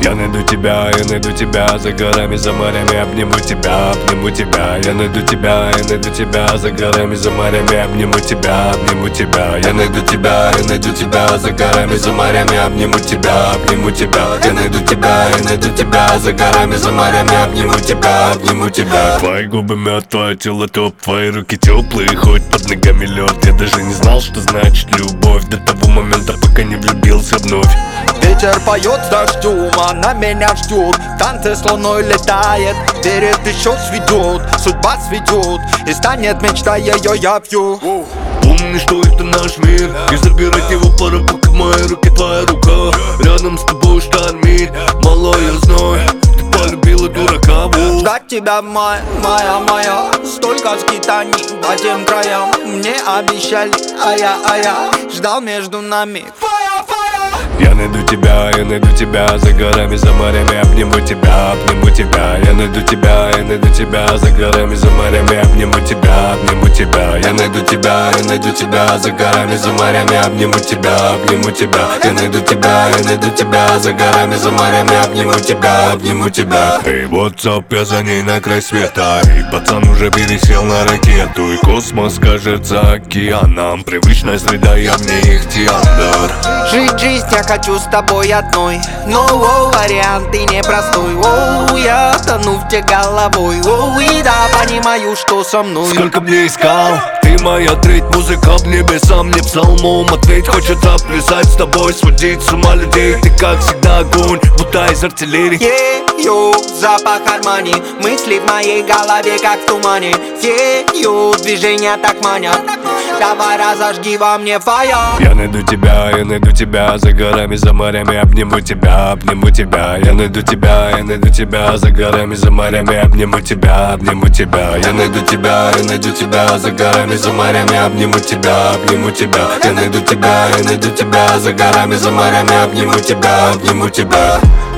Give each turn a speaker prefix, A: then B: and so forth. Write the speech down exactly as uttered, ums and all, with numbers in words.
A: Я найду тебя, я найду тебя за горами, за морями, обниму тебя, обниму тебя. Я найду тебя, я найду тебя за горами, за морями, обниму тебя, обниму тебя. Я найду тебя, я найду тебя за горами, за морями, обниму тебя, обниму тебя. Я найду тебя, я найду тебя за горами, за морями, обниму тебя, обниму тебя. Твои губы мед, твое тело топ, твои руки теплые, хоть под ногами лед. Я даже не знал, что значит любовь до того момента, пока не влюбился вновь.
B: Ветер поет с дождем, она меня ждет. Танцы с луной летает, верит, еще сведет. Судьба сведет, и станет мечта ее, я пью.
A: Помни, что это наш мир, и забирать его пора, пока в моей руке твоя рука. Рядом с тобой штормит, мало я знаю, ты полюбила дурака.
B: Ждать тебя, моя, моя, моя, столько скитаний по тем краям. Мне обещали, а я, а я ждал между нами.
A: Я найду тебя, я найду тебя за горами, за морями, обниму тебя, обниму тебя. Я найду тебя, я найду тебя за горами, за морями, обниму тебя, обниму тебя. Я найду тебя, я найду тебя за горами, за морями, обниму тебя, обниму тебя. Я найду тебя, я найду тебя за горами, за морями, обниму тебя, обниму тебя. Эй, WhatsApp, я за ней на край света, и пацан уже пересел на ракету, и космос кажется океаном. Привычная среда, я в ней ихтиандр.
B: Жить жизнь я хочу с тобой одной, но оу, вариант ты непростой. Оу, я тону в тебе головой. Оу, и да, понимаю, что со мной.
A: Сколько мне искал, ты моя треть, музыка в небесам, мне псалмом ответь. Хочется плясать с тобой, сводить с ума людей. Ты как всегда огонь, будто из артиллерии.
B: Ею, запах армани, мысли в моей голове как в тумане. Ею, движения так манят, давай разожги во мне фаер.
A: Я найду тебя, я найду тебя за горами, за морями, обниму тебя, обниму тебя. Я найду тебя, я найду тебя за горами, за морями, обниму тебя, обниму тебя. Я найду тебя, я найду тебя за горами, за морями, обниму тебя, обниму тебя. Я найду тебя, я найду тебя за горами, за морями, обниму тебя, обниму тебя.